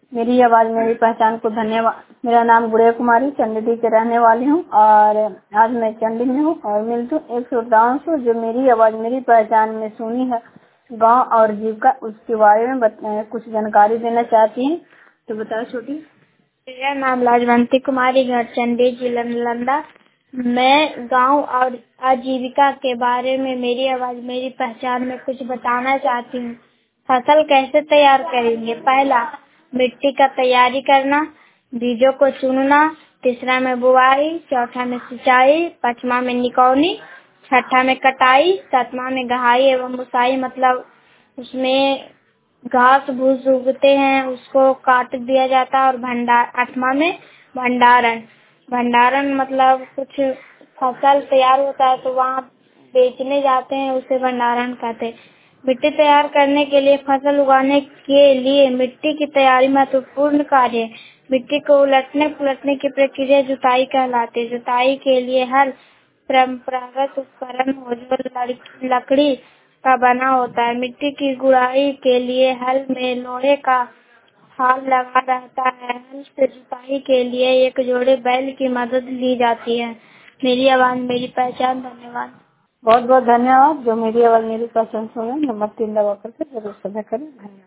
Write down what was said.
मेरी आवाज मेरी पहचान को धन्यवाद। मेरा नाम गुड़िया कुमारी चंडी के रहने वाली हूँ और आज मैं चंडी में हूँ और मिलती हूँ एक श्रोताओं से जो मेरी आवाज मेरी पहचान में सुनी है गांव और जीविका उसके बारे में कुछ जानकारी देना चाहती हैं तो बताओ छोटी। मेरा नाम लाजवंती कुमारी घर चंडी जिला नालंदा। मैं गांव और आजीविका के बारे में मेरी आवाज मेरी पहचान में कुछ बताना चाहती हूँ। फसल कैसे तैयार करेंगे? पहला, मिट्टी का तैयारी करना, बीजों को चुनना, तीसरा में बुआई, चौथा में सिंचाई, पांचवा में निकौनी, छठा में कटाई, सातवां में गहाई एवं बुसाई मतलब उसमें घास भूस उगते हैं उसको काट दिया जाता है। और आठवां में भंडारण। भंडारण मतलब कुछ फसल तैयार होता है तो वहाँ बेचने जाते हैं, उसे भंडारण कहते हैं। मिट्टी तैयार करने के लिए फसल उगाने के लिए मिट्टी की तैयारी महत्वपूर्ण कार्य है। मिट्टी को उलटने पुलटने की प्रक्रिया जुताई कहलाती है। जुताई के लिए हल परंपरागत उपकरण हो जो लकड़ी का बना होता है। मिट्टी की गुड़ाई के लिए हल में लोहे का फाल लगा रहता है। हल से जुताई के लिए एक जोड़े बैल की मदद ली जाती है। मेरी आवाज मेरी पहचान। धन्यवाद। बहुत बहुत धन्यवाद। जो मेरी आवाज मेरी पहचान सुने नंबर 3 दबा करके जरूर सब्सक्राइब करें। धन्यवाद।